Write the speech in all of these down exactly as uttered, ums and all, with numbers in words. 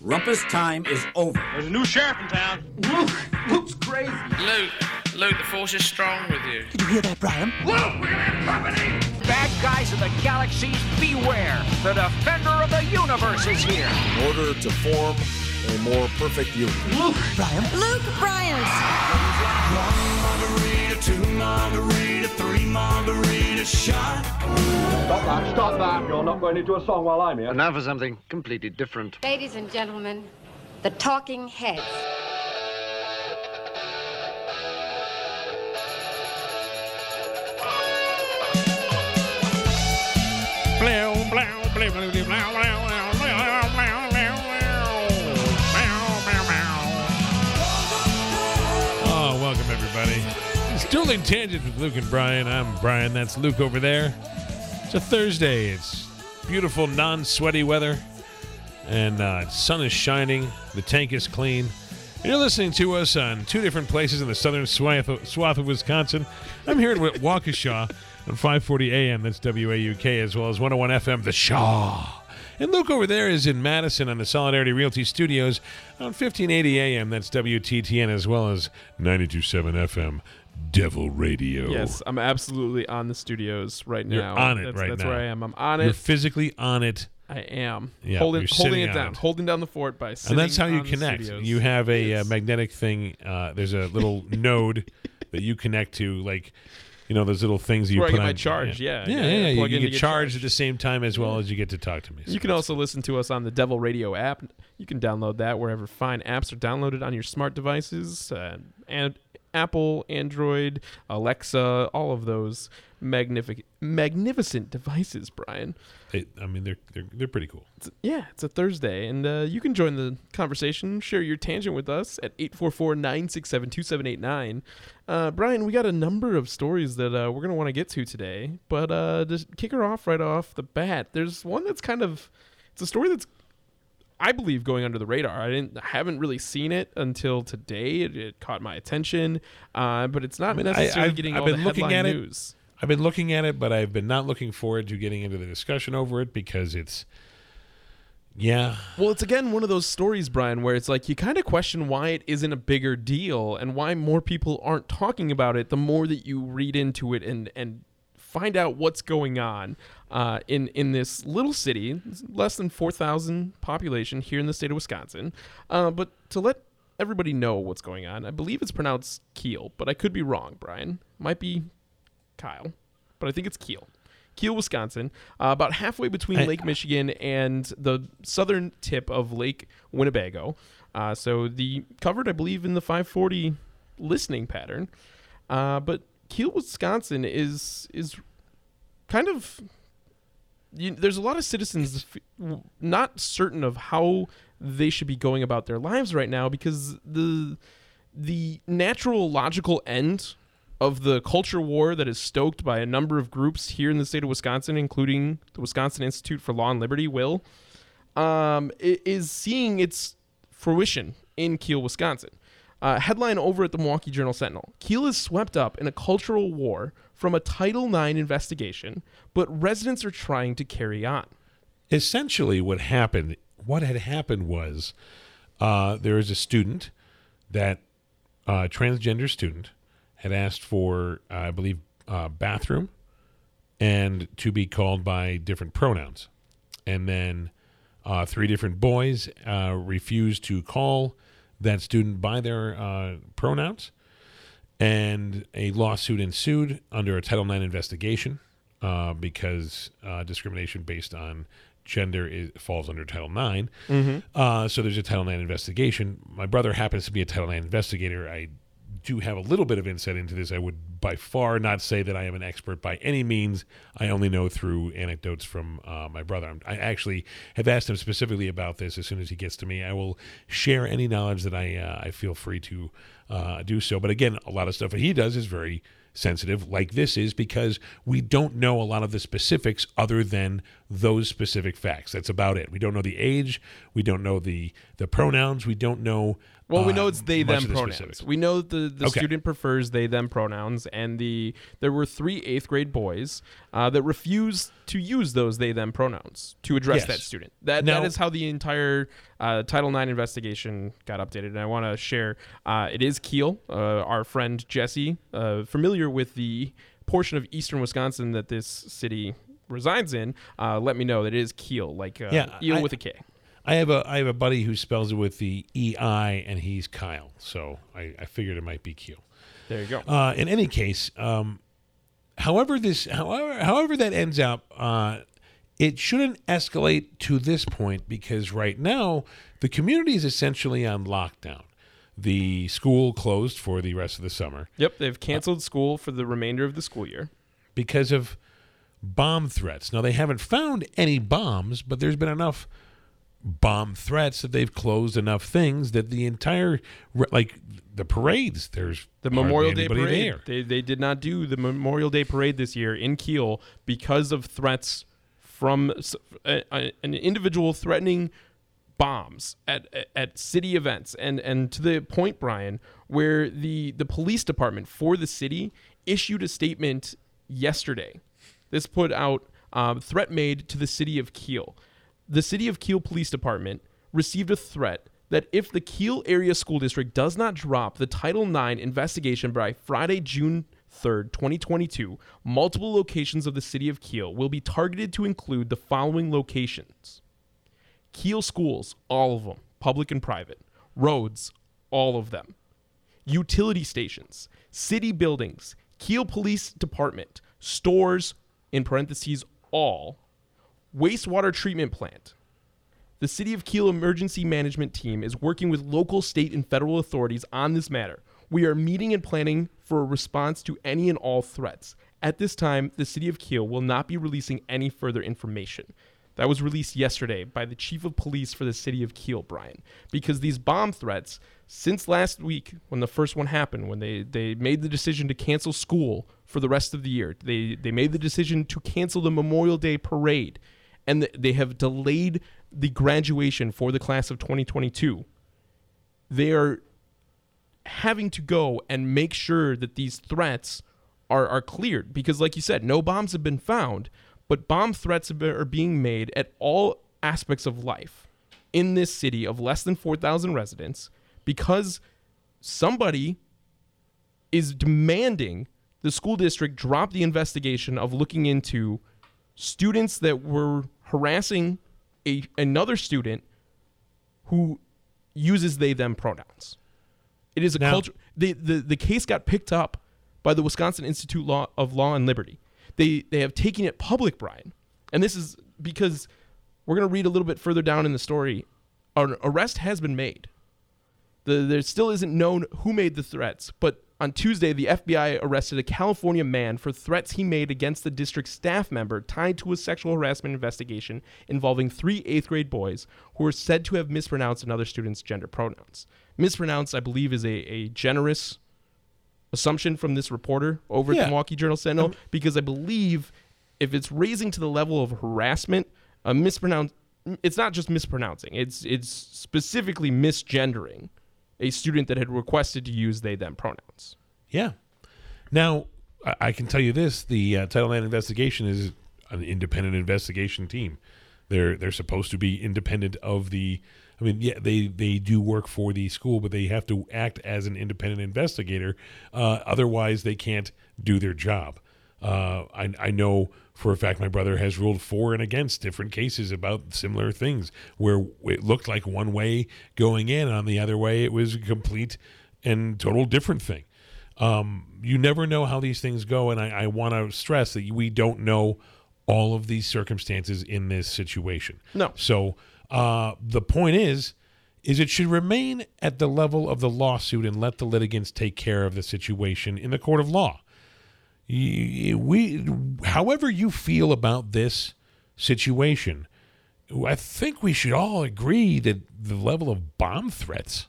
Rumpus time is over. There's a new sheriff in town. Luke, Luke's crazy. Luke, Luke, the force is strong with you. Did you hear that, Brian? Luke, we're gonna have company! Bad guys of the galaxies, beware! The defender of the universe is here! In order to form a more perfect union. Luke! Brian? Luke Bryant! One margarita, two margarita, three margarita shot. Stop that, stop that. You're not going into a song while I'm here. And now for something completely different. Ladies and gentlemen, the Talking Heads. Oh, welcome everybody. It's Dueling Tangents with Luke and Brian. I'm Brian. That's Luke over there. It's a Thursday. It's beautiful, non-sweaty weather, and uh, sun is shining. The tank is clean. And you're listening to us on two different places in the southern swath of, swath of Wisconsin. I'm here in Waukesha on five forty A M. That's W A U K, as well as one oh one F M, The Shaw. And Luke over there is in Madison on the Solidarity Realty Studios on fifteen eighty A M. That's W T T N, as well as ninety-two point seven F M, Devil Radio. Yes, I'm absolutely on the studios right You're now. on it that's, right that's now. That's where I am. I'm on it. You're physically on it. I am. Yeah, holding you're holding sitting it down. on it. Holding down the fort by sitting And that's how you on the connect. studios. You have a uh, Yes. magnetic thing. Uh, there's a little node that you connect to, like, you know, those little things that you Where I put get on. my charge, yeah. Yeah, Yeah, yeah, yeah, yeah. plug You in get to get charged charged. at the same time as well as you get to talk to me. You can also listen to us on the Devil Radio app. You can download that wherever fine apps are downloaded on your smart devices. Uh, and Apple, Android, Alexa, all of those magnificent, magnificent devices, Brian. They, I mean, they're they're they're pretty cool. It's, yeah, it's a Thursday, and uh, you can join the conversation, share your tangent with us at eight four four, nine six seven, two seven eight nine. Uh, Brian, we got a number of stories that uh, we're going to want to get to today, but uh, just kick her off right off the bat. There's one that's kind of, it's a story that's, I believe, going under the radar. I didn't, I haven't really seen it until today. It, it caught my attention, uh, but it's not I mean, necessarily I, I've, getting I've all been the looking headline at news. it. I've been looking at it, but I've been not looking forward to getting into the discussion over it because it's, yeah. Well, it's again one of those stories, Brian, where it's like you kind of question why it isn't a bigger deal and why more people aren't talking about it the more that you read into it and, and find out what's going on uh, in, in this little city, less than four thousand population here in the state of Wisconsin. Uh, but to let everybody know what's going on, I believe it's pronounced Kiel, but I could be wrong, Brian. Might be Kyle, but I think it's Kiel. Kiel, Wisconsin, uh, about halfway between I, Lake Michigan and the southern tip of Lake Winnebago. Uh, so the covered, I believe, in the five forty listening pattern. Uh, but Kiel, Wisconsin is is kind of you, there's a lot of citizens f- not certain of how they should be going about their lives right now because the the natural logical end of the culture war that is stoked by a number of groups here in the state of Wisconsin, including the Wisconsin Institute for Law and Liberty, WILL, um, is seeing its fruition in Kiel, Wisconsin. Uh, headline over at the Milwaukee Journal Sentinel. Kiel is swept up in a cultural war from a Title nine investigation, but residents are trying to carry on. Essentially what happened, what had happened was uh, there was a student, that uh, transgender student, had asked for, uh, I believe, uh, bathroom and to be called by different pronouns. And then uh, three different boys uh, refused to call that student by their uh, pronouns. And a lawsuit ensued under a Title nine investigation uh, because uh, discrimination based on gender is, falls under Title nine. Mm-hmm. Uh, so there's a Title nine investigation. My brother happens to be a Title nine investigator. I do have a little bit of insight into this. I would by far not say that I am an expert by any means. I only know through anecdotes from uh, my brother. I'm, I actually have asked him specifically about this. As soon as he gets to me, I will share any knowledge that I uh, I feel free to uh, do so. But again, a lot of stuff that he does is very sensitive, like this is, because we don't know a lot of the specifics other than those specific facts. That's about it. We don't know the age. We don't know the the pronouns. We don't know Well, we know Uh, it's they much them of the pronouns. specifics. We know the the Okay. student prefers they them pronouns, and the there were three eighth grade boys uh, that refused to use those they them pronouns to address Yes. that student. That Now- that is how the entire uh, Title nine investigation got updated. And I want to share uh, it is Kiel, uh, our friend Jesse, uh, familiar with the portion of eastern Wisconsin that this city resides in. Uh, let me know that it is Kiel, like uh, Yeah, eel I- with a K. I have a I have a buddy who spells it with the E I, and he's Kyle. So I, I figured it might be Keel. There you go. Uh, in any case, um, however this however however that ends up, uh, it shouldn't escalate to this point because right now the community is essentially on lockdown. The school closed for the rest of the summer Yep, they've canceled school for the remainder of the school year. because of bomb threats. Now they haven't found any bombs, but there's been enough bomb threats that they've closed enough things that the entire like the parades there's The hardly Memorial Day anybody parade. there. They they did not do the Memorial Day parade this year in Kiel because of threats from s- a, a- an individual threatening bombs at at city events, and and to the point, Brian, where the the police department for the city issued a statement yesterday. This put out um, threat made to the city of Kiel. The City of Kiel Police Department received a threat that if the Kiel Area School District does not drop the Title nine investigation by Friday, June third, twenty twenty-two, multiple locations of the City of Kiel will be targeted to include the following locations. Kiel schools, all of them, public and private. Roads, all of them. Utility stations, city buildings, Kiel Police Department, stores, in parentheses, all. Wastewater treatment plant. The City of Kiel Emergency Management Team is working with local, state, and federal authorities on this matter. We are meeting and planning for a response to any and all threats. At this time, the City of Kiel will not be releasing any further information. That was released yesterday by the Chief of Police for the City of Kiel, Brian, because these bomb threats, since last week when the first one happened, when they, they made the decision to cancel school for the rest of the year, they, they made the decision to cancel the Memorial Day parade, and th- they have delayed the graduation for the class of twenty twenty-two. They are having to go and make sure that these threats are, are cleared because, like you said, no bombs have been found, but bomb threats have been, are being made at all aspects of life in this city of less than four thousand residents because somebody is demanding the school district drop the investigation of looking into students that were harassing a, another student who uses they them pronouns. It is a Now- culture. The, the the case got picked up by the Wisconsin Institute Law of Law and Liberty. They they have taken it public, Brian, and this is because we're going to read a little bit further down in the story. An arrest has been made. The, there still isn't known who made the threats, but on Tuesday, the F B I arrested a California man for threats he made against the district staff member tied to a sexual harassment investigation involving three eighth grade boys who were said to have mispronounced another student's gender pronouns. Mispronounced, I believe, is a, a generous assumption from this reporter over at Yeah. the Milwaukee Journal Sentinel, Um, because I believe if it's raising to the level of harassment, a mispronounce, it's not just mispronouncing, it's it's specifically misgendering a student that had requested to use they them pronouns. Yeah. Now, I, I can tell you this: the uh, Title nine investigation is an independent investigation team. They're they're supposed to be independent of the. I mean, yeah, they, they do work for the school, but they have to act as an independent investigator. Uh, otherwise, they can't do their job. Uh, I, I know for a fact my brother has ruled for and against different cases about similar things where it looked like one way going in, on the other way it was a complete and total different thing. Um, you never know how these things go, and I, I want to stress that we don't know all of these circumstances in this situation. No. So uh, the point is, is it should remain at the level of the lawsuit and let the litigants take care of the situation in the court of law. You- We, however you feel about this situation, I think we should all agree that the level of bomb threats.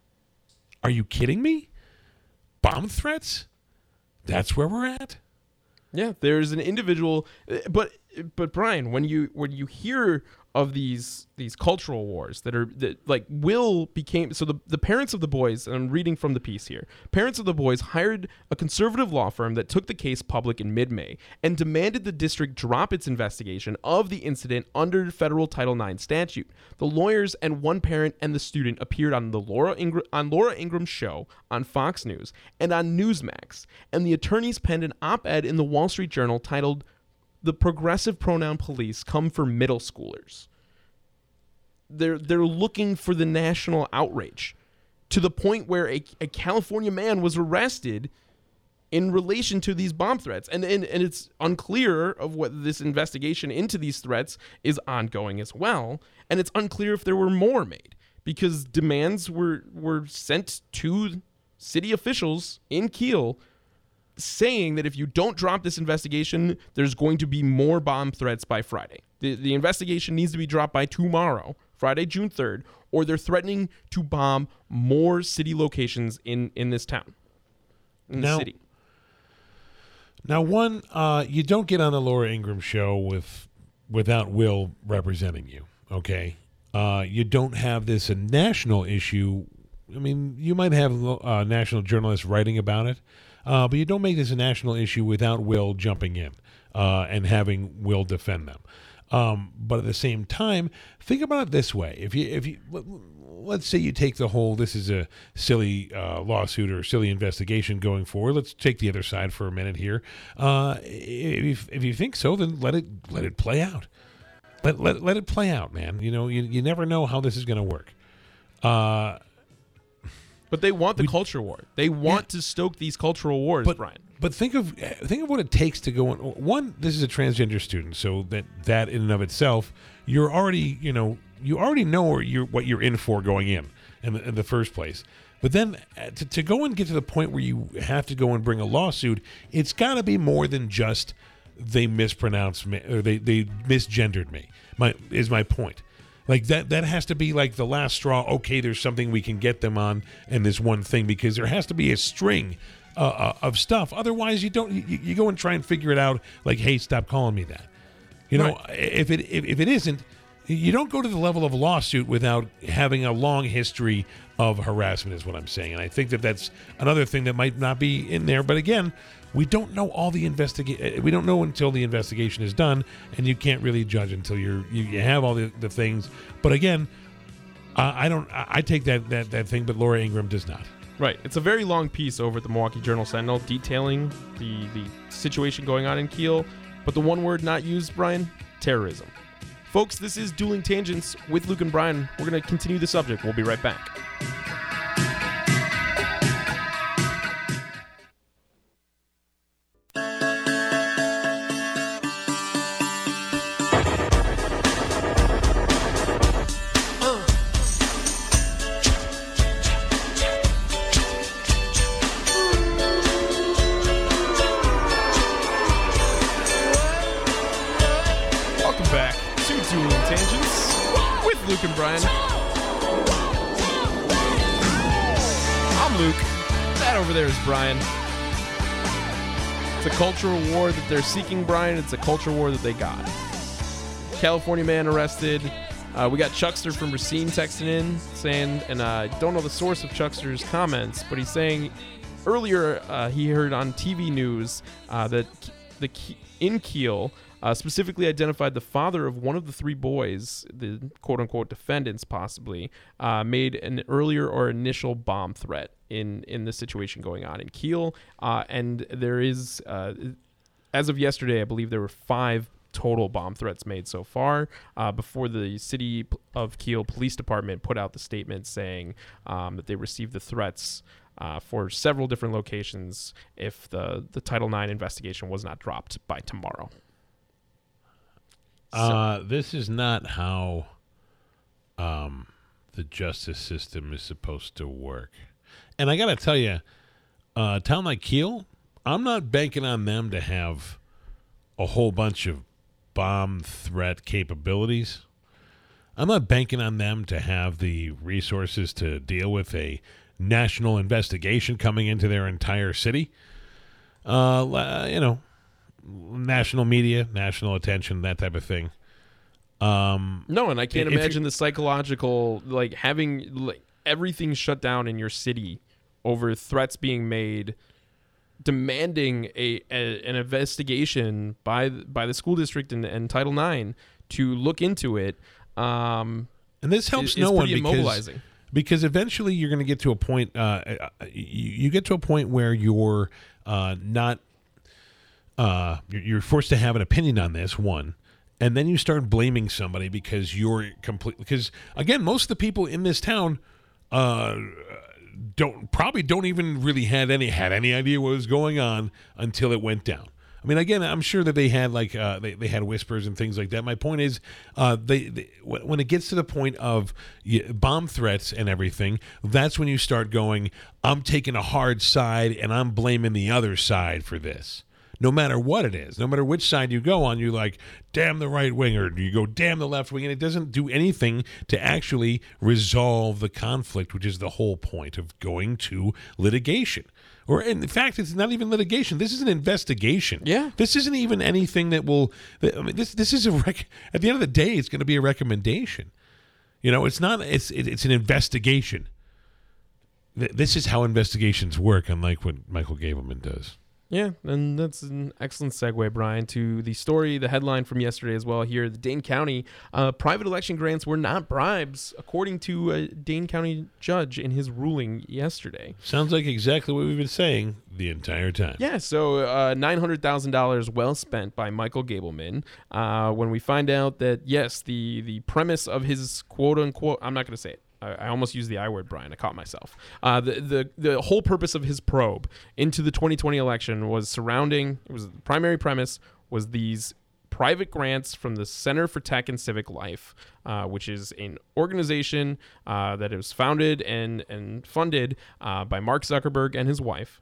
Are you kidding me? Bomb threats? That's where we're at? Yeah, there's an individual, but but Brian, when you when you hear of these these cultural wars that are that like Will became so the, the parents of the boys, and I'm reading from the piece here, parents of the boys hired a conservative law firm that took the case public in mid-May and demanded the district drop its investigation of the incident under federal Title nine statute. The lawyers and one parent and the student appeared on the Laura Ingram on Laura Ingram's show on Fox News and on Newsmax, and the attorneys penned an op-ed in the Wall Street Journal titled "The Progressive Pronoun Police Come for Middle Schoolers." They're they're looking for the national outrage to the point where a, a California man was arrested in relation to these bomb threats. And, and and it's unclear of whether this investigation into these threats is ongoing as well. And it's unclear if there were more made, because demands were were sent to city officials in Kiel saying that if you don't drop this investigation, there's going to be more bomb threats by Friday. The, the investigation needs to be dropped by tomorrow, Friday, June third, or they're threatening to bomb more city locations in, in this town, in now, the city. Now, one, uh, you don't get on the Laura Ingram show with without Will representing you, okay? Uh, you don't have this a national issue. I mean, you might have uh, national journalists writing about it, Uh, but you don't make this a national issue without Will jumping in uh, and having Will defend them. Um, but at the same time, think about it this way: if you, if you, let's say you take the whole "this is a silly uh, lawsuit" or silly investigation going forward. Let's take the other side for a minute here. Uh, if if you think so, then let it let it play out. Let let let it play out, man. You know, you you never know how this is going to work. Uh, But they want the we, culture war. They want yeah. to stoke these cultural wars, but, Brian. But think of think of what it takes to go on. One, this is a transgender student, so that that in and of itself, you're already you know you already know where you're, what you're in for going in in the, in the first place. But then to, to go and get to the point where you have to go and bring a lawsuit, it's got to be more than just they mispronounced me or they they misgendered me. My is my point. Like that that has to be like the last straw. Okay, there's something we can get them on in this one thing, because there has to be a string uh, uh, of stuff. Otherwise, you don't. You, you go and try and figure it out. Like, hey, stop calling me that. You know, right. if it if, if it isn't, you don't go to the level of lawsuit without having a long history of harassment. Is what I'm saying, and I think that that's another thing that might not be in there. But again, we don't know all the investigate. We don't know until the investigation is done, and you can't really judge until you're you, you have all the, the things. But again, uh, I don't. I, I take that, that that thing, but Laura Ingram does not. Right. It's a very long piece over at the Milwaukee Journal Sentinel detailing the the situation going on in Kiel. But the one word not used, Brian, terrorism. Folks, this is Dueling Tangents with Luke and Brian. We're going to continue the subject. We'll be right back. Luke and Brian. I'm Luke. That over there is Brian. It's a cultural war that they're seeking, Brian. It's a culture war that they got. California man arrested. Uh, we got Chuckster from Racine texting in saying, and I uh, don't know the source of Chuckster's comments, but he's saying earlier uh, he heard on T V news uh, that the in Kiel Uh, specifically identified the father of one of the three boys, the quote-unquote defendants possibly, uh, made an earlier or initial bomb threat in, in the situation going on in Kiel. Uh, and there is, uh, as of yesterday, I believe there were five total bomb threats made so far uh, before the City of Kiel Police Department put out the statement saying um, that they received the threats uh, for several different locations if the, the Title nine investigation was not dropped by tomorrow. Uh, this is not how um, the justice system is supposed to work. And I got to tell you, uh, a town like Kiel, I'm not banking on them to have a whole bunch of bomb threat capabilities. I'm not banking on them to have the resources to deal with a national investigation coming into their entire city. Uh, you know, national media, national attention, that type of thing. Um, no, and I can't if imagine you- the psychological, like having like everything shut down in your city over threats being made, demanding a, a an investigation by by the school district and, and Title nine to look into it. Um, and this helps is, no is one pretty because immobilizing. because eventually you're going to get to a point. Uh, you, you get to a point where you're uh, not. Uh, you're you're forced to have an opinion on this one. And then you start blaming somebody because you're complete. Because again, most of the people in this town uh, don't probably don't even really had any had any idea what was going on until it went down. I mean, again, I'm sure that they had like uh, they they had whispers and things like that. My point is, uh, they, they when it gets to the point of bomb threats and everything, that's when you start going, I'm taking a hard side and I'm blaming the other side for this. No matter what it is, no matter which side you go on, you're like, damn the right wing, or you go, damn the left wing, and it doesn't do anything to actually resolve the conflict, which is the whole point of going to litigation. Or in fact, it's not even litigation. This is an investigation. Yeah. This isn't even anything that will. I mean, this this is a rec- at the end of the day, it's going to be a recommendation. You know, it's not. It's it, it's an investigation. Th- This is how investigations work, unlike what Michael Gableman does. Yeah, and that's an excellent segue, Brian, to the story, the headline from yesterday as well here. The Dane County uh, private election grants were not bribes, according to a Dane County judge in his ruling yesterday. Sounds like exactly what we've been saying the entire time. Yeah, so uh, nine hundred thousand dollars well spent by Michael Gableman uh, when we find out that, yes, the, the premise of his quote-unquote, I'm not going to say it. I almost used the I word, Brian. I caught myself. Uh, the, the the whole purpose of his probe into the twenty twenty election was surrounding, it was the primary premise was these private grants from the Center for Tech and Civic Life, uh, which is an organization uh, that was founded and, and funded uh, by Mark Zuckerberg and his wife.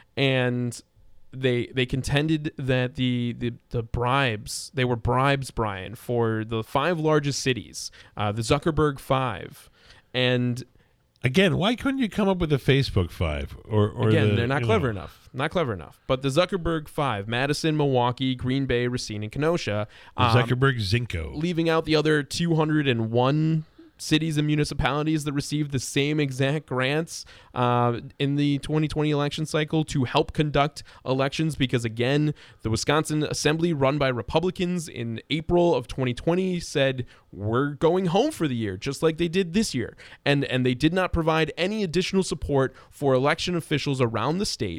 And they they contended that the, the, the bribes, they were bribes, Brian, for the five largest cities, uh, the Zuckerberg Five. And again, why couldn't you come up with the Facebook Five? Or, or again, the, they're not you clever know. enough. Not clever enough. But the Zuckerberg Five: Madison, Milwaukee, Green Bay, Racine, and Kenosha. The Um, Zuckerberg Zinco. leaving out the other two hundred one cities and municipalities that received the same exact grants uh, in the twenty twenty election cycle to help conduct elections, because again, the Wisconsin Assembly, run by Republicans in April of twenty twenty, said we're going home for the year, just like they did this year, and and they did not provide any additional support for election officials around the state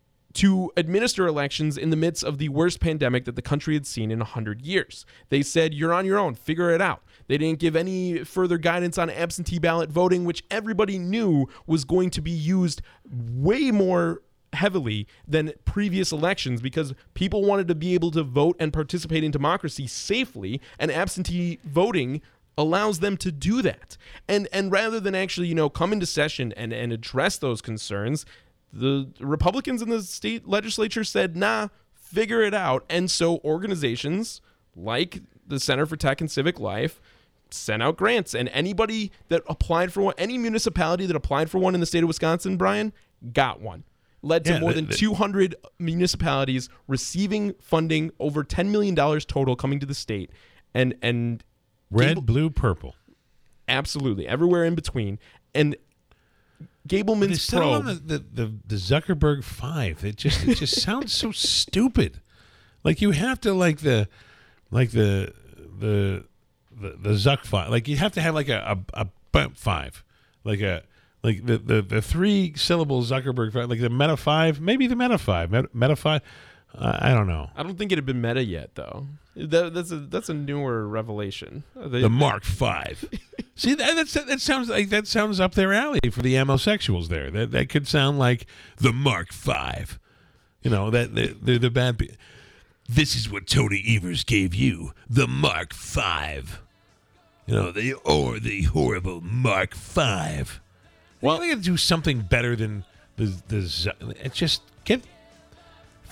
to administer elections in the midst of the worst pandemic that the country had seen in one hundred years. They said, you're on your own, figure it out. They didn't give any further guidance on absentee ballot voting, which everybody knew was going to be used way more heavily than previous elections, because people wanted to be able to vote and participate in democracy safely, and absentee voting allows them to do that. And and rather than actually, you know, come into session and, and address those concerns, the Republicans in the state legislature said, nah, figure it out. And so organizations like the Center for Tech and Civic Life sent out grants. And anybody that applied for one, any municipality that applied for one in the state of Wisconsin, Brian, got one. Led to Yeah, more the- than the- two hundred municipalities receiving funding, over ten million dollars total coming to the state. And, and Red, Gable- blue, purple. absolutely, everywhere in between. And Gableman's They settle on probe. the, the, the, the Zuckerberg Five. It just it just sounds so stupid. Like you have to like the like the the the, the Zuck Five. Like you have to have like a a, a bump five, like a like the, the, the three syllable Zuckerberg Five, like the Meta Five, maybe the Meta Five, Meta, Meta Five. Uh, I don't know. I don't think it had been meta yet, though. That, that's a that's a newer revelation. They- The Mark Five. See, that that's, that sounds like that sounds up their alley for the homosexuals there. That that could sound like the Mark Five. You know that they're, they're the bad. Pe- this is what Tony Evers gave you, the Mark Five. You know, the or the horrible Mark Five. Well, they got to do something better than the the. Z- It just get.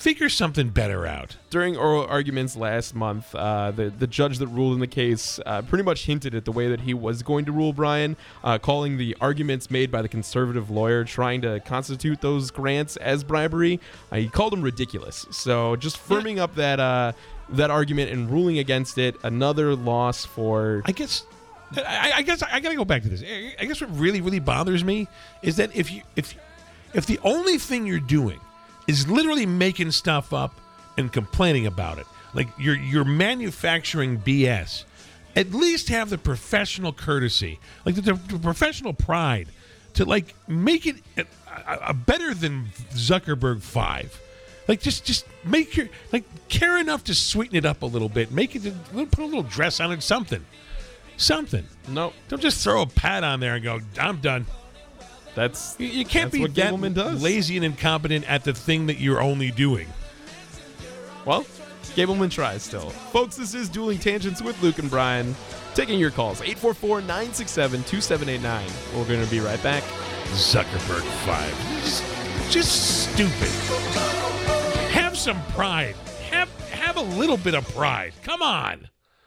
figure something better out. During oral arguments last month, uh, the, the judge that ruled in the case uh, pretty much hinted at the way that he was going to rule, Brian, uh, calling the arguments made by the conservative lawyer trying to constitute those grants as bribery. Uh, he called them ridiculous. So just firming up that uh, that argument and ruling against it, another loss for... I guess... I, I guess I gotta go back to this. I guess what really, really bothers me is that if you if if the only thing you're doing is literally making stuff up and complaining about it, like you're you're manufacturing B S, at least have the professional courtesy, like the, the professional pride, to like make it a, a, a better than Zuckerberg five. Like just just make your like care enough to sweeten it up a little bit, make it put a little dress on it, something. Something. No. Don't just throw a pad on there and go, I'm done. That's You, you can't that's be what that Gableman does. lazy and incompetent at the thing that you're only doing. Well, Gableman tries still. Folks, this is Dueling Tangents with Luke and Brian. Taking your calls, eight four four, nine six seven, two seven eight nine. We're going to be right back. Zuckerberg five. Just, just stupid. Have some pride. Have, have a little bit of pride. Come on.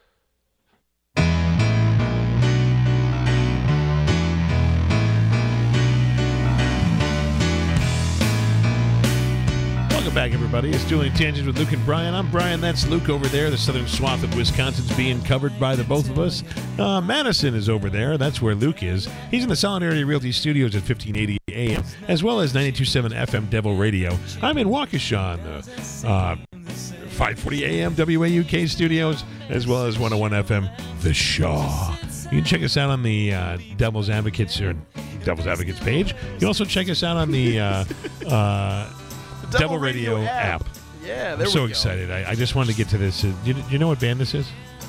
Welcome back, everybody. It's Dueling Tangents with Luke and Brian. I'm Brian. That's Luke over there. The southern swath of Wisconsin's being covered by the both of us. Uh, Madison is over there. That's where Luke is. He's in the Solidarity Realty Studios at fifteen eighty A M, as well as ninety-two point seven F M Devil Radio. I'm in Waukesha on the uh, five forty A M W A U K studios, as well as one oh one F M The Shaw. You can check us out on the uh, Devil's Advocates or Devil's Advocates page. You can also check us out on the uh, uh, Devil, Devil Radio, Radio app. app. Yeah, there I'm so we go. excited. I, I just wanted to get to this. Uh, do, you, do you know what band this is?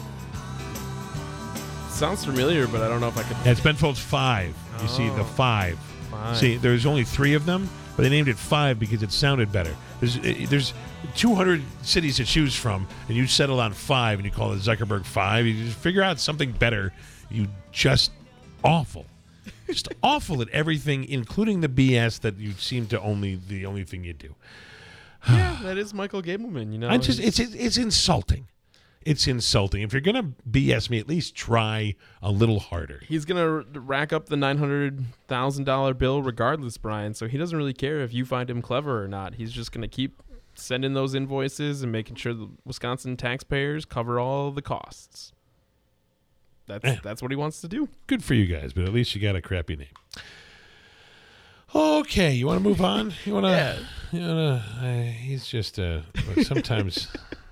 Sounds familiar, but I don't know if I could. Yeah, it's Ben Folds five. You oh, see, the five. five. See, there's only three of them, but they named it five because it sounded better. There's there's two hundred cities to choose from, and you settle on five, and you call it Zuckerberg five. You just figure out something better. You just awful. Just awful at everything, including the B S that you seem to only the only thing you do. Yeah, that is Michael Gableman. You know, I just it's it's insulting. It's insulting. If you're gonna B S me, at least try a little harder. He's gonna r- rack up the nine hundred thousand dollar bill regardless, Brian. So he doesn't really care if you find him clever or not. He's just gonna keep sending those invoices and making sure the Wisconsin taxpayers cover all the costs. That's eh. that's what he wants to do. Good for you guys, but at least you got a crappy name. Okay, you want to move on? You want to? Yeah. You want to? Uh, he's just uh, sometimes.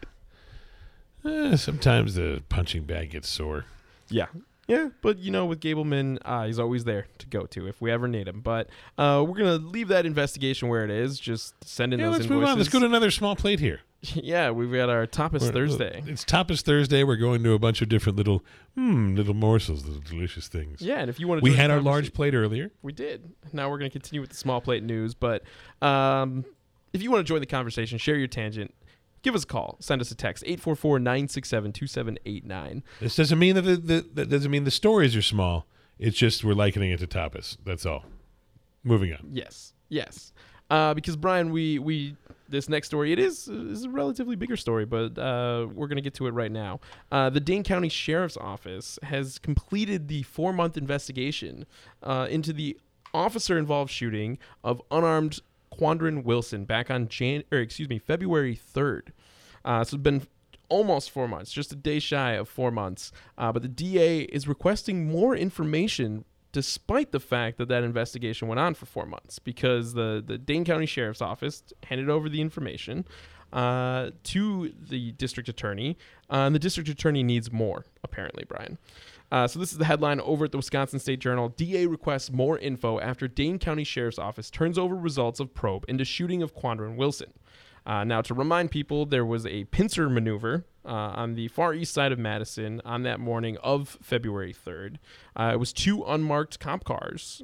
uh, sometimes the punching bag gets sore. Yeah. Yeah, but, you know, with Gableman, uh, he's always there to go to if we ever need him. But uh, we're going to leave that investigation where it is. Just send in yeah, those let's invoices. move on. Let's go to another small plate here. Yeah, we've got our Tapas we're, Thursday. It's Tapas Thursday. We're going to a bunch of different little, hmm, little morsels, little delicious things. Yeah, and if you want to... We had our large plate earlier. We did. Now we're going to continue with the small plate news. But um, if you want to join the conversation, share your tangent, give us a call. Send us a text, eight four four, nine six seven, two seven eight nine. This doesn't mean that the, the that doesn't mean the stories are small. It's just we're likening it to tapas. That's all. Moving on. Yes. Yes. Uh, because, Brian, we, we this next story, it is, is a relatively bigger story, but uh, we're going to get to it right now. Uh, the Dane County Sheriff's Office has completed the four-month investigation uh, into the officer-involved shooting of unarmed Quandron Wilson back on Jan- or excuse me, February third. Uh, so it's been almost four months, just a day shy of four months. Uh, but the D A is requesting more information despite the fact that that investigation went on for four months because the, the Dane County Sheriff's Office handed over the information uh, to the district attorney, uh, and the district attorney needs more, apparently, Brian. Uh, so this is the headline over at the Wisconsin State Journal. D A requests more info after Dane County Sheriff's Office turns over results of probe into shooting of Quandron Wilson. Uh, now, to remind people, there was a pincer maneuver uh, on the far east side of Madison on that morning of February third. Uh, it was two unmarked cop cars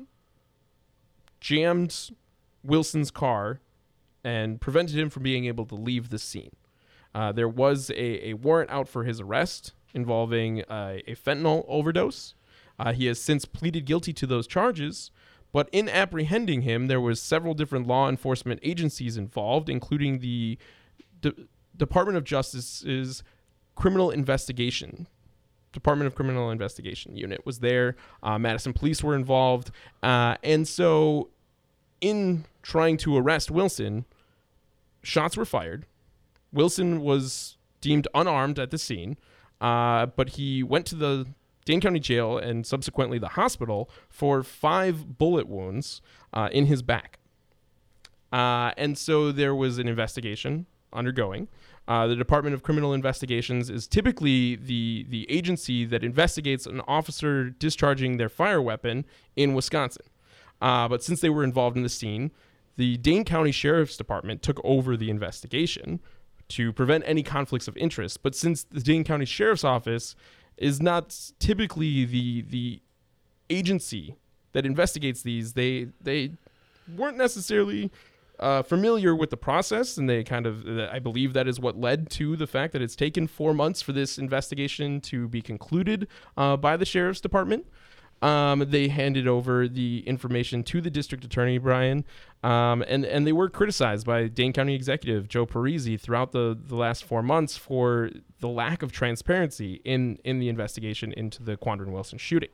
jammed Wilson's car and prevented him from being able to leave the scene. Uh, there was a, a warrant out for his arrest involving uh, a fentanyl overdose. Uh, he has since pleaded guilty to those charges, but in apprehending him, there was several different law enforcement agencies involved, including the De- Department of Justice's criminal investigation Department of Criminal Investigation unit was there. Uh, Madison police were involved. Uh, and so in trying to arrest Wilson, shots were fired. Wilson was deemed unarmed at the scene, uh, but he went to the Dane County Jail and subsequently the hospital for five bullet wounds uh, in his back. Uh, and so there was an investigation undergoing. Uh, the Department of Criminal Investigations is typically the the agency that investigates an officer discharging their fire weapon in Wisconsin. Uh, but since they were involved in the scene, the Dane County Sheriff's Department took over the investigation to prevent any conflicts of interest. But since the Dane County Sheriff's Office is not typically the the agency that investigates these, they they weren't necessarily Uh, familiar with the process, and they kind of, I believe that is what led to the fact that it's taken four months for this investigation to be concluded uh, by the Sheriff's Department. Um, they handed over the information to the District Attorney, Brian, um, and, and they were criticized by Dane County Executive Joe Parisi throughout the, the last four months for the lack of transparency in, in the investigation into the Quandron Wilson shooting.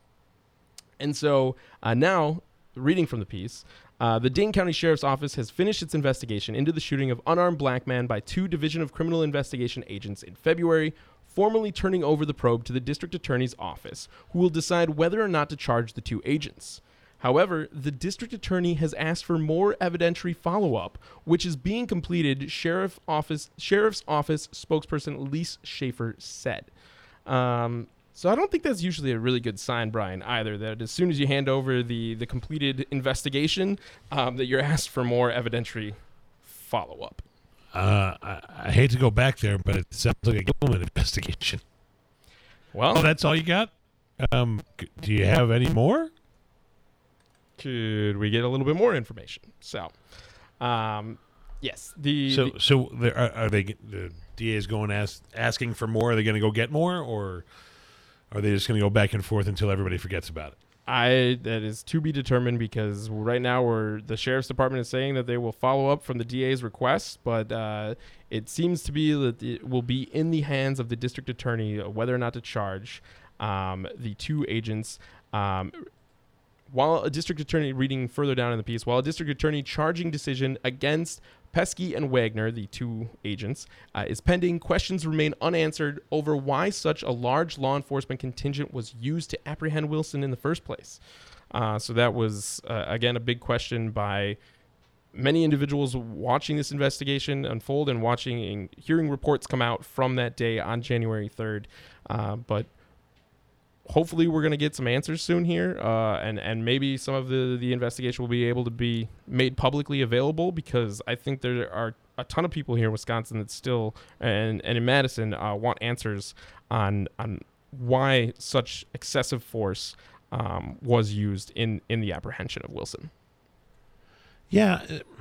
And so uh, now, reading from the piece, Uh, the Dane County Sheriff's Office has finished its investigation into the shooting of unarmed black man by two Division of Criminal Investigation agents in February, formally turning over the probe to the District Attorney's Office, who will decide whether or not to charge the two agents. However, the District Attorney has asked for more evidentiary follow-up, which is being completed, Sheriff Office, Sheriff's Office spokesperson Lise Schaefer said. Um... So I don't think that's usually a really good sign, Brian, either, that as soon as you hand over the, the completed investigation, um, that you're asked for more evidentiary follow-up. Uh, I, I hate to go back there, but it sounds like a Gilman investigation. Well, oh, that's all you got? Um, do you have any more? Could we get a little bit more information? So, um, yes. The So, the, so there, are, are they, the D A is going ask, asking for more? Are they going to go get more, or are they just going to go back and forth until everybody forgets about it? I that is to be determined, because right now we're the Sheriff's Department is saying that they will follow up from the D A's request, but uh, it seems to be that it will be in the hands of the District Attorney whether or not to charge um, the two agents. Um, while a District Attorney, reading further down in the piece, while a District Attorney charging decision against Pesky and Wagner, the two agents, uh, is pending, questions remain unanswered over why such a large law enforcement contingent was used to apprehend Wilson in the first place. Uh, so that was, uh, again, a big question by many individuals watching this investigation unfold and watching and hearing reports come out from that day on January third. Uh, but hopefully we're going to get some answers soon here, uh, and, and maybe some of the, the investigation will be able to be made publicly available, because I think there are a ton of people here in Wisconsin that still, and, and in Madison, uh, want answers on on why such excessive force um, was used in, in the apprehension of Wilson. Yeah.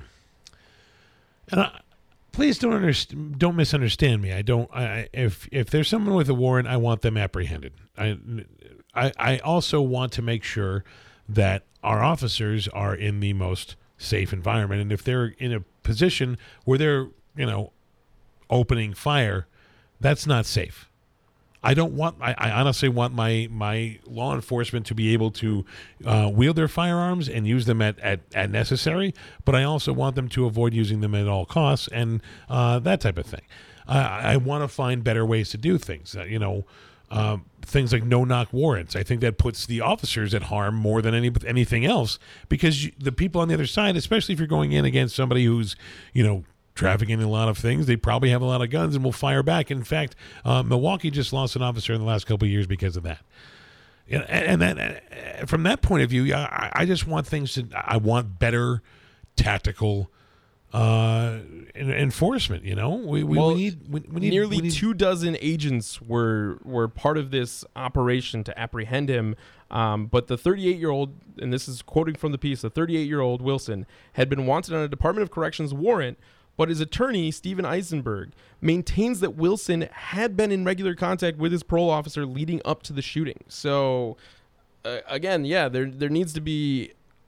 And I, please don't understand, don't misunderstand me. I don't. I, if if there's someone with a warrant, I want them apprehended. I, I I also want to make sure that our officers are in the most safe environment, and if they're in a position where they're, you know, opening fire, that's not safe. I don't want. I, I honestly want my my law enforcement to be able to uh, wield their firearms and use them at, at, at necessary, but I also want them to avoid using them at all costs and uh, that type of thing. I, I want to find better ways to do things. Uh, you know, um, things like no-knock warrants. I think that puts the officers at harm more than any anything else, because you, the people on the other side, especially if you're going in against somebody who's, you know, trafficking in a lot of things, they probably have a lot of guns and will fire back. In fact, uh, Milwaukee just lost an officer in the last couple of years because of that. And, and that, uh, from that point of view, I, I just want things to. I want better tactical uh, enforcement. You know, we, we, well, we need we, we need nearly we need, two dozen agents were were part of this operation to apprehend him. Um, but the thirty-eight-year-old, and this is quoting from the piece, the thirty-eight-year-old Wilson had been wanted on a Department of Corrections warrant. But his attorney, Steven Eisenberg, maintains that Wilson had been in regular contact with his parole officer leading up to the shooting. So, uh, again, yeah, there there needs to be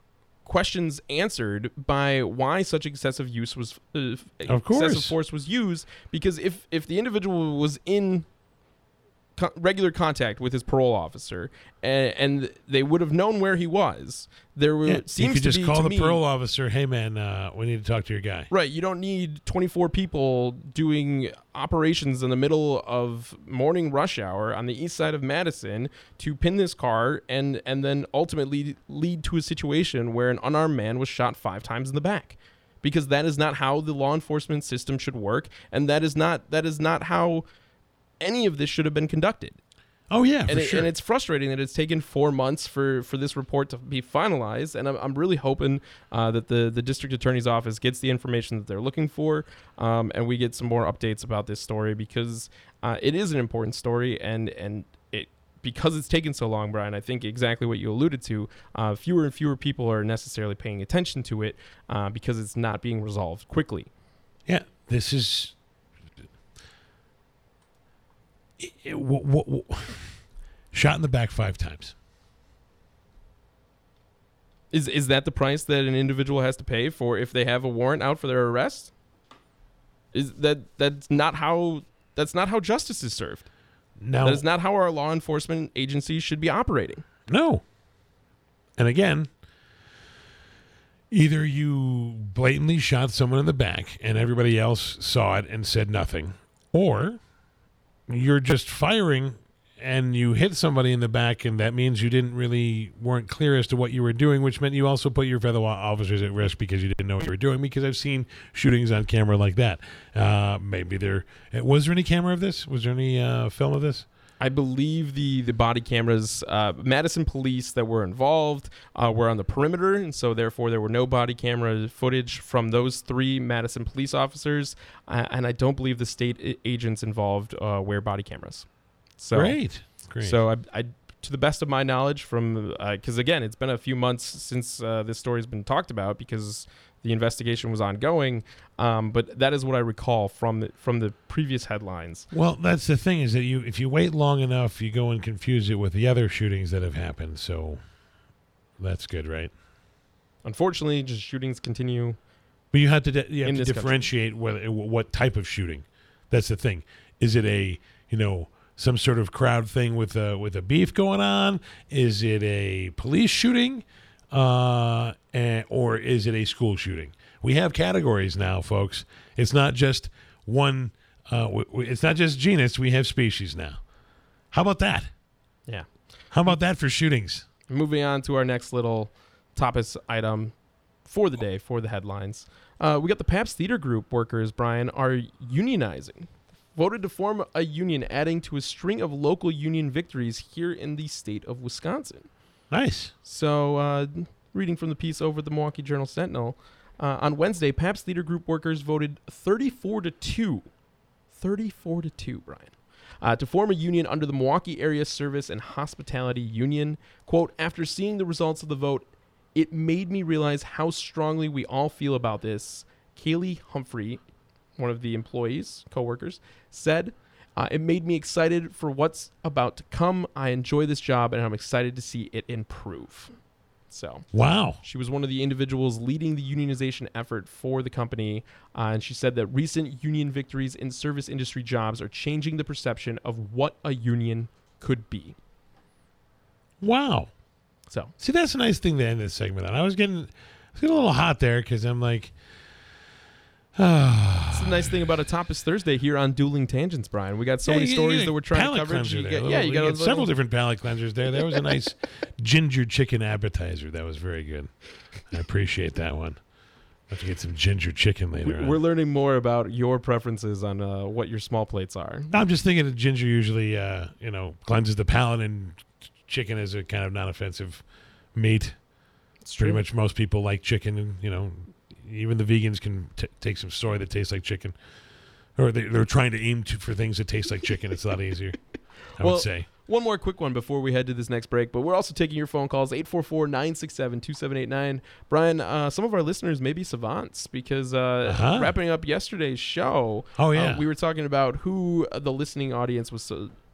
questions answered by why such excessive use was uh, Of course. excessive force was used. Because if if the individual was in co- regular contact with his parole officer and, and they would have known where he was, there were, Yeah, seems you could to just be call to the me, parole officer, hey, man, uh, we need to talk to your guy. right. You don't need twenty-four people doing operations in the middle of morning rush hour on the east side of Madison to pin this car and and then ultimately lead to a situation where an unarmed man was shot five times in the back, because that is not how the law enforcement system should work, and that is not that is not how any of this should have been conducted. Oh, yeah, for And, it, sure. and it's frustrating that it's taken four months for, for this report to be finalized. And I'm, I'm really hoping uh, that the, the district attorney's office gets the information that they're looking for, um, and we get some more updates about this story, because uh, it is an important story. And, and it because it's taken so long, Brian, I think exactly what you alluded to, uh, fewer and fewer people are necessarily paying attention to it uh, because it's not being resolved quickly. Yeah, this is... It, it, w- w- w- shot in the back five times. Is is that the price that an individual has to pay for if they have a warrant out for their arrest? Is that that's not how that's not how justice is served. No. That is not how our law enforcement agencies should be operating. No. And again, either you blatantly shot someone in the back and everybody else saw it and said nothing, or you're just firing and you hit somebody in the back, and that means you didn't really weren't clear as to what you were doing, which meant you also put your fellow officers at risk because you didn't know what you were doing, because I've seen shootings on camera like that. Uh, maybe there was there any camera of this? Was there any uh, film of this? I believe the, the body cameras, uh, Madison police that were involved uh, were on the perimeter, and so therefore there were no body camera footage from those three Madison police officers, uh, and I don't believe the state I- agents involved uh, wear body cameras. So, Great. Great. So I, I, to the best of my knowledge, from because uh, again, it's been a few months since uh, this story has been talked about because the investigation was ongoing. Um, but that is what I recall from the, from the previous headlines. Well, that's the thing, is that you if you wait long enough, you go and confuse it with the other shootings that have happened. So that's good, right? Unfortunately, just shootings continue. But you have to di- you have In to this differentiate whether, what type of shooting. That's the thing. Is it a you know some sort of crowd thing with a with a beef going on? Is it a police shooting, uh, and, or is it a school shooting? We have categories now, folks. It's not just one. Uh, w- w- it's not just genus. We have species now. How about that? Yeah. How about that for shootings? Moving on to our next little topics item for the day, for the headlines. Uh, we got the Pabst Theater Group workers, Brian, are unionizing. Voted to form a union, adding to a string of local union victories here in the state of Wisconsin. Nice. So, uh, reading from the piece over at the Milwaukee Journal Sentinel, uh, on Wednesday, Pabst Theater Group workers voted thirty-four to two. thirty-four to two, Brian. Uh, to form a union under the Milwaukee Area Service and Hospitality Union. Quote, after seeing the results of the vote, it made me realize how strongly we all feel about this. Kaylee Humphrey, one of the employees, co-workers, said, uh, it made me excited for what's about to come. I enjoy this job, and I'm excited to see it improve. So, wow. She was one of the individuals leading the unionization effort for the company, uh, and she said that recent union victories in service industry jobs are changing the perception of what a union could be. Wow. So, see, that's a nice thing to end this segment on. I was getting, I was getting a little hot there because I'm like, That's the nice thing about a Topless Thursday here on Dueling Tangents, Brian. We got so yeah, many you, stories you that we're trying to palate cover. cleanser You there. get- A little- yeah, you got a get several little- different palate cleansers there. There was a nice ginger chicken appetizer. That was very good. I appreciate that one. I have to get some ginger chicken later on. We're learning more about your preferences on uh, what your small plates are. I'm just thinking that ginger usually, uh, you know, cleanses the palate, and chicken is a kind of non-offensive meat. It's Pretty true. much most people like chicken, and, you know, even the vegans can t- take some soy that tastes like chicken. Or they, they're trying to aim to, for things that taste like chicken. It's a lot easier, I Well, would say. One more quick one before we head to this next break, but we're also taking your phone calls, eight four four, nine six seven, two seven eight nine. Brian, uh, some of our listeners may be savants because uh, Uh-huh. wrapping up yesterday's show, Oh, yeah. uh, we were talking about who the listening audience was so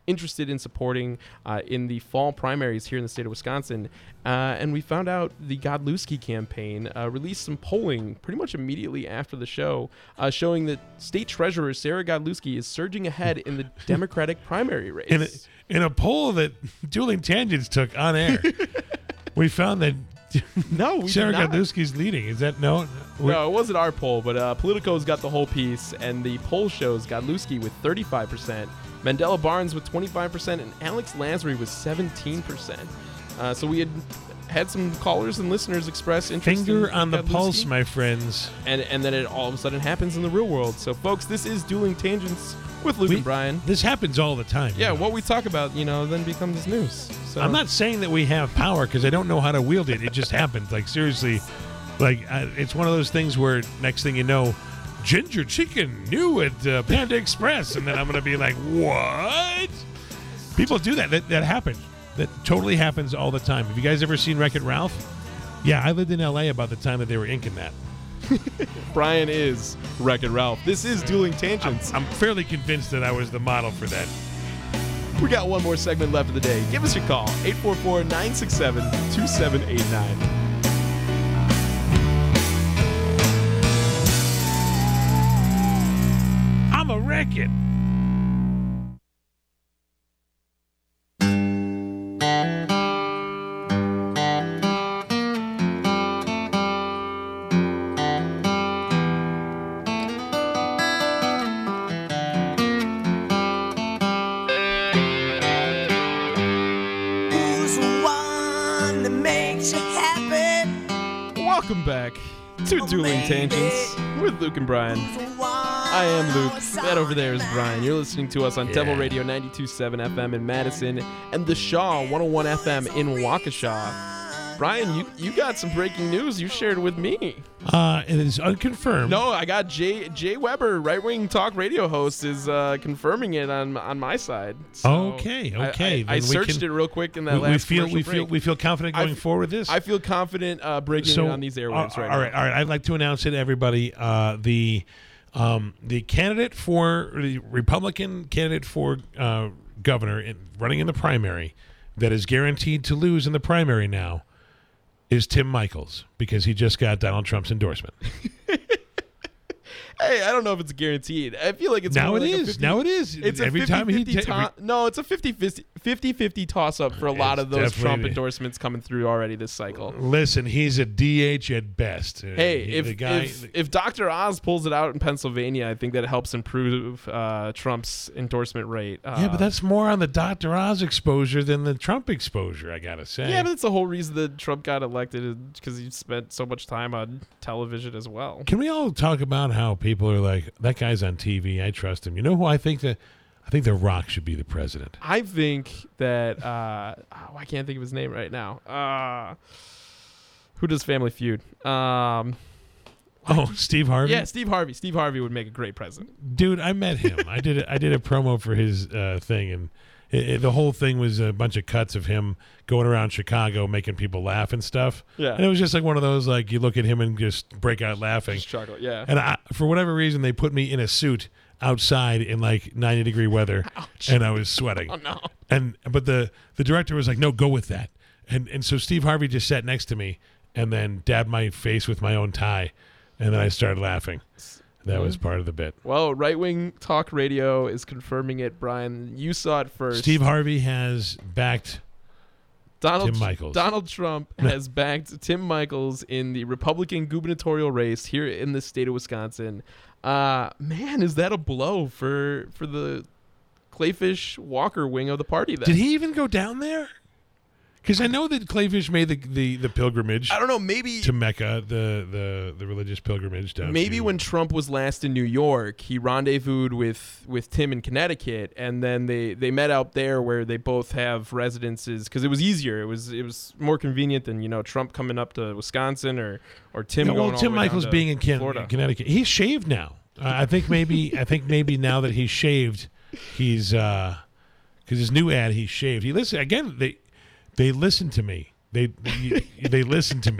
interested in supporting uh, in the fall primaries here in the state of Wisconsin. Uh, and we found out the Godlewski campaign uh, released some polling pretty much immediately after the show, uh, showing that State Treasurer Sarah Godlewski is surging ahead in the Democratic primary race. In a, in a poll that Dueling Tangents took on air, we found that no, we Sarah did not. Godlewski's leading. Is that no? No, it wasn't our poll, but uh, Politico's got the whole piece, and the poll shows Godlewski with thirty-five percent, Mandela Barnes with twenty-five percent, and Alex Lasry with seventeen percent. Uh, so we had had some callers and listeners express interest. Finger in on the Godlewski, pulse, my friends. And and then it all of a sudden happens in the real world. So, folks, this is Dueling Tangents with Luke We- and Brian. This happens all the time. Yeah, you know. what we talk about, you know, then becomes news. So I'm not saying that we have power because I don't know how to wield it. It just happens. Like, seriously, like I, it's one of those things where next thing you know, ginger chicken new at uh, Panda Express, and then I'm going to be like, what? People do that. That that happens. That totally happens all the time. Have you guys ever seen Wreck-It Ralph? Yeah, I lived in L A about the time that they were inking that. Brian is Wreck-It Ralph. This is Dueling Tangents. I'm fairly convinced that I was the model for that. We got one more segment left of the day. Give us your call, eight four four, nine six seven, two seven eight nine. I'm a wreck-it. Welcome back to Dueling Tangents with Luke and Brian. I am Luke. That over there is Brian. You're listening to us on Yeah. Devil Radio ninety-two point seven F M in Madison and the Shaw one oh one F M in Waukesha. Brian, you, you got some breaking news you shared with me. Uh, it is unconfirmed. No, I got Jay Jay Weber, right wing talk radio host, is uh, confirming it on on my side. So Okay, I- okay, I, then I we searched can- it real quick in that we, last we feel commercial we feel break. we feel confident I going f- forward with this. I feel confident uh, breaking so it on these airwaves uh, right all now. right, all right. I'd like to announce it, everybody. Uh, the um, the candidate for the Republican candidate for uh, governor in, running in the primary that is guaranteed to lose in the primary now is Tim Michaels because he just got Donald Trump's endorsement. Hey, I don't know if it's guaranteed. I feel like it's Now more it like a is. fifty Now it is. It's Every a time he fifty-fifty ta- to- no, it's a fifty-fifty toss-up for a lot It's of those Trump definitely- endorsements coming through already this cycle. Listen, he's a D H at best. Uh, Hey, he- if the guy, if, if Doctor Oz pulls it out in Pennsylvania, I think that helps improve uh, Trump's endorsement rate. Uh, yeah, but that's more on the Doctor Oz exposure than the Trump exposure, I gotta say. yeah, but that's the whole reason that Trump got elected because he spent so much time on television as well. Can we all talk about how people are like, that guy's on T V, I trust him. You know who I think that I think The Rock should be the president. I think that uh, oh, I can't think of his name right now. Uh, who does Family Feud? Um, Oh, Steve Harvey? yeah, Steve Harvey. Steve Harvey would make a great president. Dude, I met him. I did a, I did a promo for his uh, thing, and it, it, the whole thing was a bunch of cuts of him going around Chicago making people laugh and stuff. Yeah. And it was just like one of those, like, you look at him and just break out laughing. Struggle, yeah. And I, for whatever reason, they put me in a suit outside in like ninety degree weather, and I was sweating. Oh no! And but the the director was like, "No, go with that." And and so Steve Harvey just sat next to me and then dabbed my face with my own tie, and then I started laughing. That was part of the bit. Well, right wing talk radio is confirming it, Brian. You saw it first. Steve Harvey has backed Donald Tim Michaels. Donald Trump has backed Tim Michaels in the Republican gubernatorial race here in the state of Wisconsin. Uh, man, is that a blow for for the Clayfish Walker wing of the party? Then Did he even go down there? Because I know that Clayfish made the, the, the pilgrimage. I don't know. Maybe to Mecca, the, the, the religious pilgrimage down. Maybe to, when Trump was last in New York, he rendezvoused with, with Tim in Connecticut, and then they, they met out there where they both have residences because it was easier. It was it was more convenient than you know Trump coming up to Wisconsin or or Tim Yeah, going well, all Tim the way Michaels down to being in Ken- Florida. Connecticut, he's shaved now. Uh, I think maybe I think maybe now that he's shaved, he's because his new ad he's shaved. He listen again. They they listen to me. They they, they listen to me.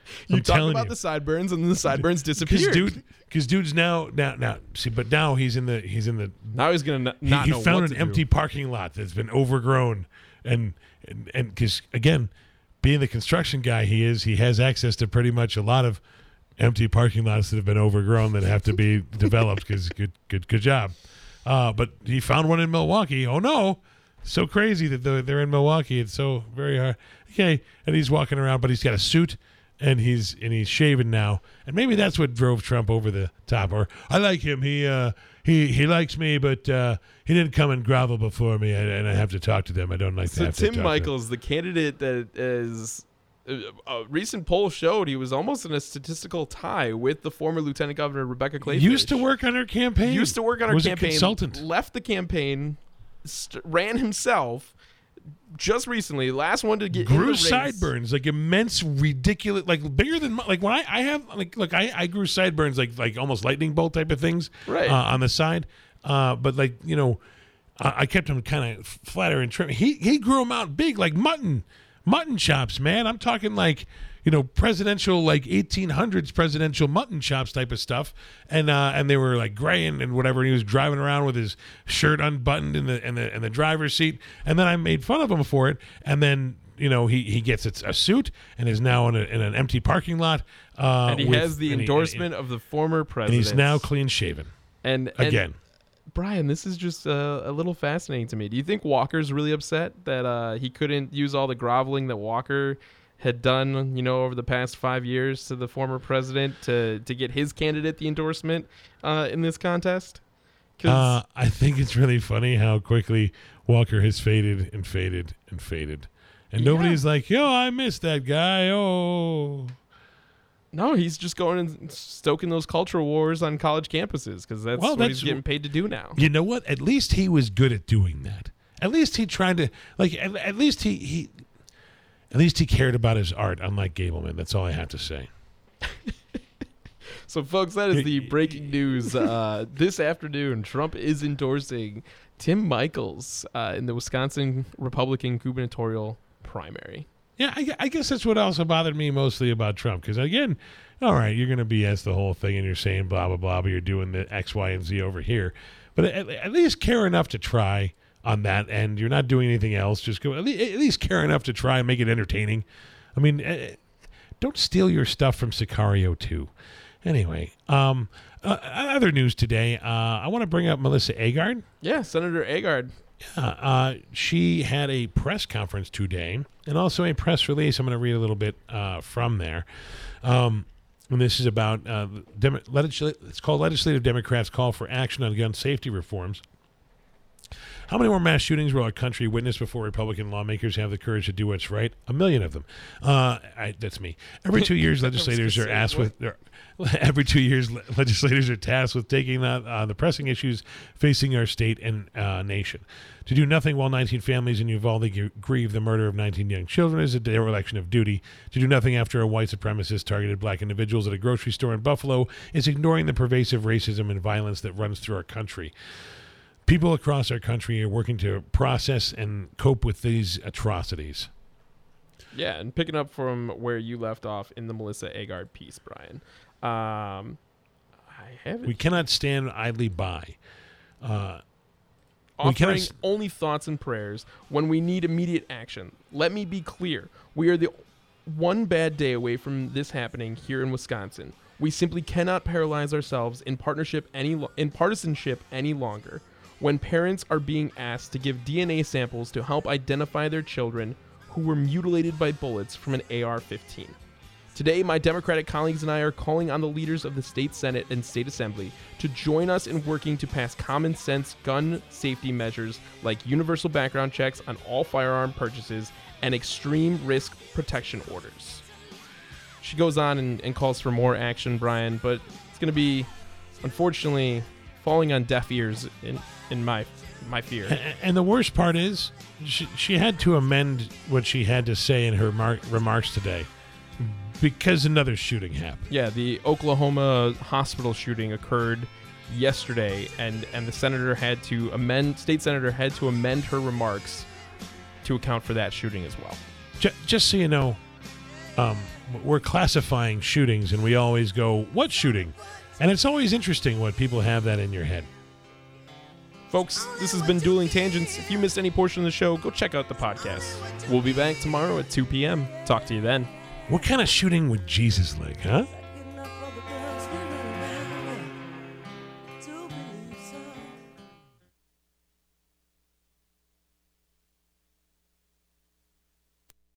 You I'm talk telling about you. the sideburns, and then the sideburns Because disappeared. dude, because dude's now now now see, but now he's in the he's in the now he's gonna n- he, not he know found what an to empty do. parking lot that's been overgrown, and and and because again, being the construction guy he is, he has access to pretty much a lot of empty parking lots that have been overgrown that have to be developed. Because good good good job, uh, but he found one in Milwaukee. Oh no. So crazy that they're, they're in Milwaukee. It's so very hard. Okay, and he's walking around, but he's got a suit, and he's and he's shaven now, and maybe that's what drove Trump over the top. Or I like him. He uh, he he likes me, but uh, he didn't come and grovel before me, and, and I have to talk to them. I don't like to So have to Tim talk Michaels, the candidate that is uh, a recent poll showed he was almost in a statistical tie with the former Lieutenant Governor Rebecca to Clayfish. them. Used to work on her campaign. Used to work on her was campaign. A consultant. Left the campaign. St- ran himself just recently. Last one to get in the Grew race. sideburns, like immense, ridiculous, like bigger than my- like when I, I have like look I, I grew sideburns like like almost lightning bolt type of things Right. uh, on the side, uh, but like you know I, I kept them kind of flatter and trim. He he grew them out big like mutton mutton chops, man. I'm talking like you know presidential like eighteen hundreds presidential mutton chops type of stuff, and uh, and they were like gray and, and whatever. And he was driving around with his shirt unbuttoned in the in the in the driver's seat, and then I made fun of him for it, and then. You know, he, he gets a, a suit and is now in, a, in an empty parking lot. Uh, And he with- has the and he- endorsement and, of the former and president. he's now clean shaven and, and again. Brian, this is just uh, a little fascinating to me. Do you think Walker's really upset that uh, he couldn't use all the groveling that Walker had done, you know, over the past five years to the former president to, to get his candidate the endorsement uh, in this contest? 'Cause Uh, I think it's really funny how quickly Walker has faded and faded and faded. And nobody's like, yo, I miss that guy. Oh. no, he's just going and stoking those cultural wars on college campuses because that's Well, what that's- he's getting paid to do now. You know what? At least he was good at doing that. At least he tried to, like, at, at least he, he, at least he cared about his art, unlike Gableman. That's all I have to say. So, folks, that is the breaking news. Uh, this afternoon, Trump is endorsing Tim Michaels uh, in the Wisconsin Republican gubernatorial primary. Yeah, I, I guess that's what also bothered me mostly about Trump. Because, again, all right, you're going to B S the whole thing and you're saying blah, blah, blah, but you're doing the X, Y, and Z over here. But at, at least care enough to try on that end. You're not doing anything else. Just go, at least, at least care enough to try and make it entertaining. I mean, uh, don't steal your stuff from Sicario two. Anyway, um, uh, other news today, uh, I want to bring up Melissa Agard. Yeah, Senator Agard. Uh, uh, she had a press conference today and also a press release. I'm going to read a little bit uh, from there. Um, and this is about, uh, Dem- legisl- it's called Legislative Democrats Call for Action on Gun Safety Reforms. How many more mass shootings will our country witness before Republican lawmakers have the courage to do what's right? A million of them. Uh, I, that's me. Every two years, legislators are say, asked what? with... Every two years, le- legislators are tasked with taking on uh, the pressing issues facing our state and uh, nation. To do nothing while nineteen families in Uvalde g- grieve the murder of nineteen young children is a dereliction of duty. To do nothing after a white supremacist targeted black individuals at a grocery store in Buffalo is ignoring the pervasive racism and violence that runs through our country. People across our country are working to process and cope with these atrocities. Yeah, and picking up from where you left off in the Melissa Agard piece, Brian. Um, I haven't. We cannot stand idly by. Uh, we Offering cannot s- only thoughts and prayers when we need immediate action. Let me be clear. We are the one bad day away from this happening here in Wisconsin. We simply cannot paralyze ourselves in partnership any lo- in partisanship any longer. When parents are being asked to give D N A samples to help identify their children who were mutilated by bullets from an A R fifteen. Today, my Democratic colleagues and I are calling on the leaders of the state Senate and state assembly to join us in working to pass common sense gun safety measures like universal background checks on all firearm purchases and extreme risk protection orders. She goes on and, and calls for more action, Brian, but it's going to be, unfortunately, falling on deaf ears in, in my my fear. A- And the worst part is, she, she had to amend what she had to say in her mar- remarks today because another shooting happened. Yeah, the Oklahoma hospital shooting occurred yesterday, and, and the senator had to amend, state senator had to amend her remarks to account for that shooting as well. J- just so you know, um, we're classifying shootings, and we always go, what shooting? And it's always interesting when people have that in your head. Folks, this has been Dueling Tangents. If you missed any portion of the show, go check out the podcast. We'll be back tomorrow at two p.m. Talk to you then. What kind of shooting would Jesus like, huh?